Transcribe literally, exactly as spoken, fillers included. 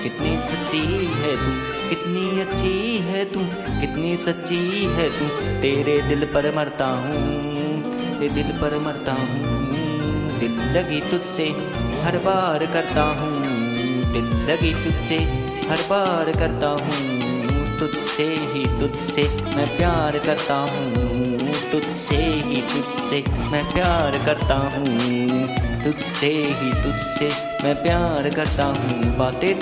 कितनी सच्ची है तू, कितनी अच्छी है तू, कितनी सच्ची है तू। तेरे दिल पर मरता हूँ, तेरे दिल पर मरता हूँ। दिल लगी तुझसे हर बार करता हूँ, दिल लगी तुझसे हर बार करता हूँ। तुझसे ही तुझसे मैं प्यार करता हूँ, तुझसे ही तुझसे मैं प्यार करता हूँ, तुझसे ही तुझसे मैं प्यार करता हूँ। बातें